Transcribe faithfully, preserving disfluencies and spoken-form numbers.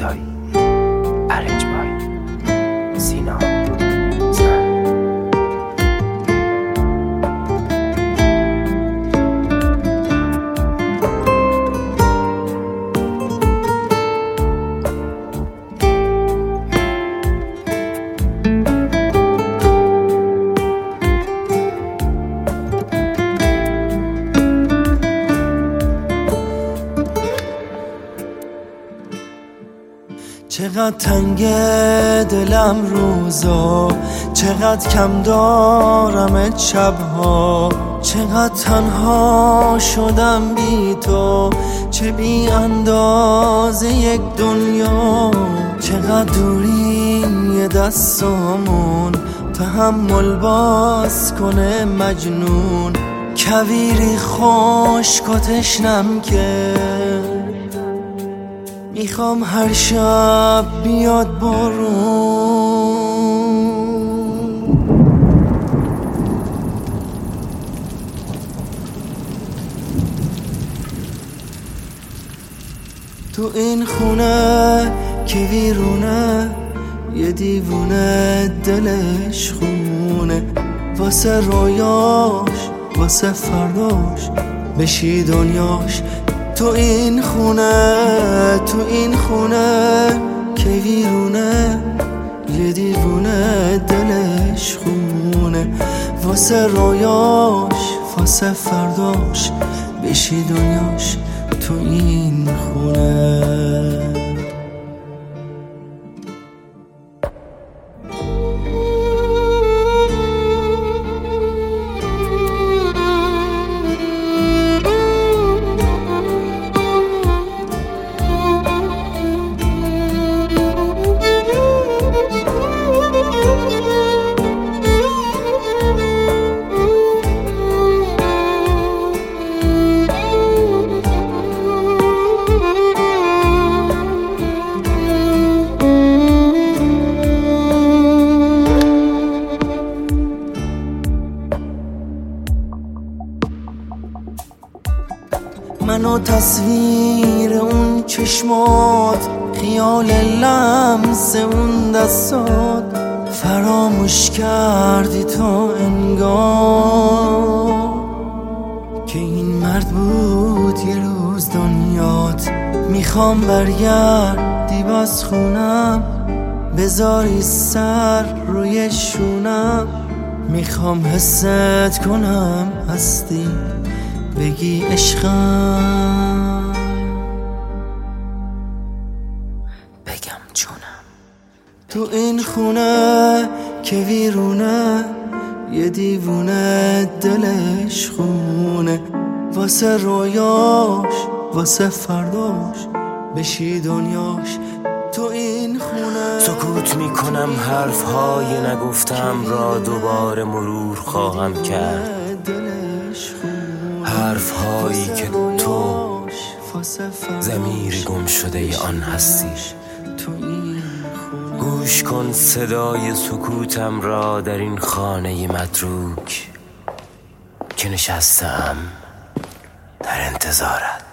ستایی. ارنج بای سینا. چقدر تنگ دلم روزا، چقدر کم دارم شبها، چقدر تنها شدم بی تو، چه بی اندازه یک دنیا. چقدر دوری یه دستامون تحمل باز کنه مجنون، کویری خشک و تشنم که میخوام هر شب بیاد بارون. تو این خونه که ویرونه، یه دیوونه دلش خونه، واسه رویاش واسه فرداش بشی دنیاش. تو این خونه تو این خونه که ویرونه، یه دیوونه دلش خونه، واسه رویاش واسه فرداش بشی دنیاش. تو این خونه منو تصویر اون چشمات، خیال لمس اون دستات، فراموش کردی تو انگار که این مرد بود یه روز دنیات. میخوام برگردی باز خونم، بذاری سر روی شونم، میخوام حست کنم هستی، بگی عشقم، بگم جونم. تو این خونه که ویرونه، یه دیوونه دلش خونه، واسه رویاش واسه فرداش بشی دنیاش. تو این خونه سکوت میکنم، حرفهای نگفتم را دوباره مرور خواهم کرد، حرفهایی که تو ضمیر گم شده ی آن هستی. گوش کن صدای سکوتم را در این خانه متروک که نشستم در انتظارت.